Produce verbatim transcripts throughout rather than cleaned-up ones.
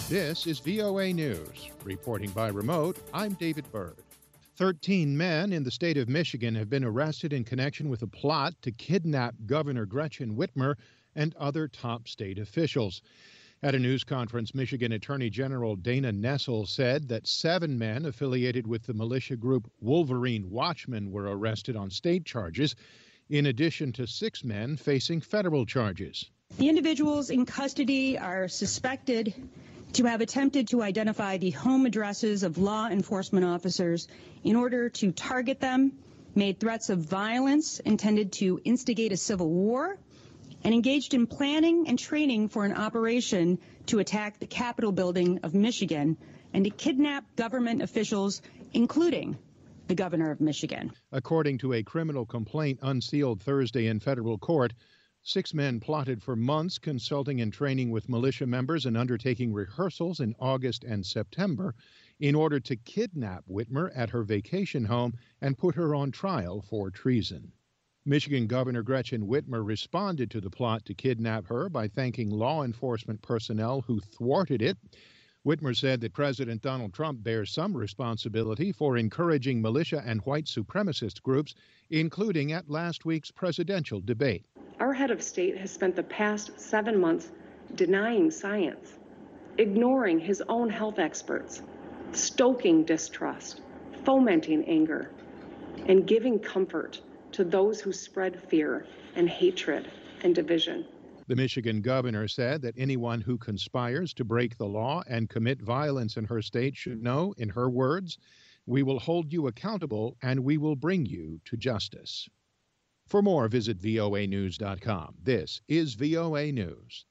This is V O A News. Reporting by remote, I'm David Byrd. Thirteen men in the state of Michigan have been arrested in connection with a plot to kidnap Governor Gretchen Whitmer and other top state officials. At a news conference, Michigan Attorney General Dana Nessel said that seven men affiliated with the militia group Wolverine Watchmen were arrested on state charges, in addition to six men facing federal charges. The individuals in custody are suspected to have attempted to identify the home addresses of law enforcement officers in order to target them, made threats of violence intended to instigate a civil war, and engaged in planning and training for an operation to attack the Capitol building of Michigan and to kidnap government officials, including the governor of Michigan. According to a criminal complaint unsealed Thursday in federal court, six men plotted for months, consulting and training with militia members and undertaking rehearsals in August and September in order to kidnap Whitmer at her vacation home and put her on trial for treason. Michigan Governor Gretchen Whitmer responded to the plot to kidnap her by thanking law enforcement personnel who thwarted it. Whitmer said that President Donald Trump bears some responsibility for encouraging militia and white supremacist groups, including at last week's presidential debate. Our head of state has spent the past seven months denying science, ignoring his own health experts, stoking distrust, fomenting anger, and giving comfort to those who spread fear and hatred and division. The Michigan governor said that anyone who conspires to break the law and commit violence in her state should know, in her words, "We will hold you accountable and we will bring you to justice." For more, visit V O A news dot com. This is V O A News.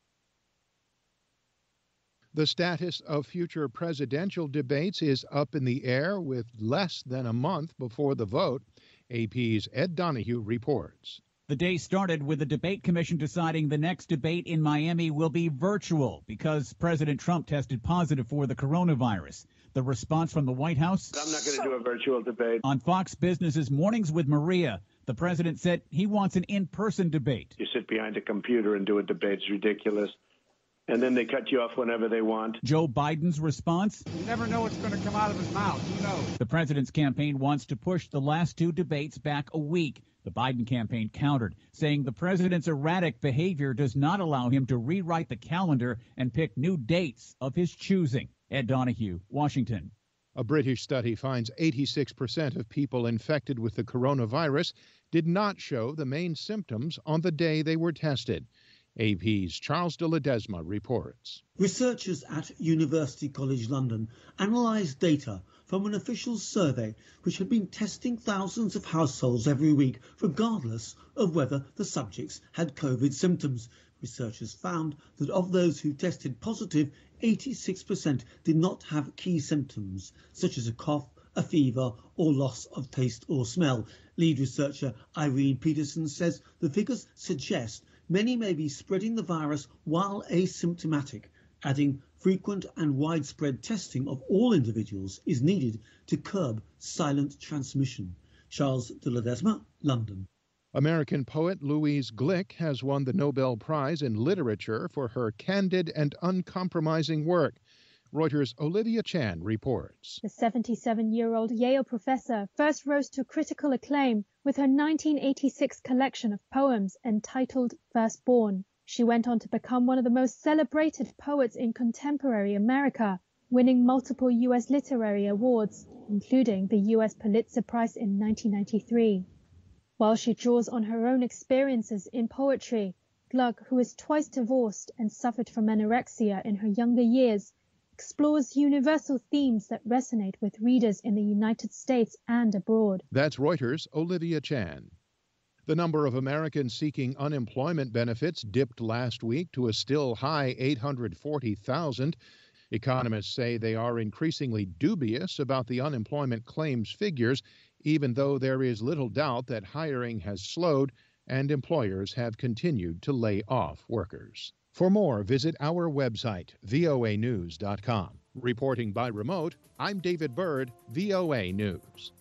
The status of future presidential debates is up in the air with less than a month before the vote. A P's Ed Donahue reports. The day started with the debate commission deciding the next debate in Miami will be virtual because President Trump tested positive for the coronavirus. The response from the White House? I'm not going to do a virtual debate. On Fox Business's Mornings with Maria, the president said he wants an in-person debate. You sit behind a computer and do a debate. It's ridiculous. And then they cut you off whenever they want. Joe Biden's response? You never know what's going to come out of his mouth. Who knows? The president's campaign wants to push the last two debates back a week. The Biden campaign countered, saying the president's erratic behavior does not allow him to rewrite the calendar and pick new dates of his choosing. Ed Donahue, Washington. A British study finds eighty-six percent of people infected with the coronavirus did not show the main symptoms on the day they were tested. A P's Charles de Ledesma reports. Researchers at University College London analysed data from an official survey which had been testing thousands of households every week, regardless of whether the subjects had COVID symptoms. Researchers found that of those who tested positive, eighty-six percent did not have key symptoms, such as a cough, a fever, or loss of taste or smell. Lead researcher Irene Peterson says the figures suggest many may be spreading the virus while asymptomatic, adding frequent and widespread testing of all individuals is needed to curb silent transmission. Charles de Ledesma, London. American poet Louise Glück has won the Nobel Prize in Literature for her candid and uncompromising work. Reuters' Olivia Chan reports. The seventy-seven-year-old Yale professor first rose to critical acclaim with her nineteen eighty-six collection of poems entitled Firstborn. She went on to become one of the most celebrated poets in contemporary America, winning multiple U S literary awards, including the U S Pulitzer Prize in nineteen ninety-three. While she draws on her own experiences in poetry, Glück, who is twice divorced and suffered from anorexia in her younger years, explores universal themes that resonate with readers in the United States and abroad. That's Reuters' Olivia Chan. The number of Americans seeking unemployment benefits dipped last week to a still high eight hundred forty thousand. Economists say they are increasingly dubious about the unemployment claims figures, even though there is little doubt that hiring has slowed and employers have continued to lay off workers. For more, visit our website, V O A news dot com. Reporting by remote, I'm David Byrd, V O A News.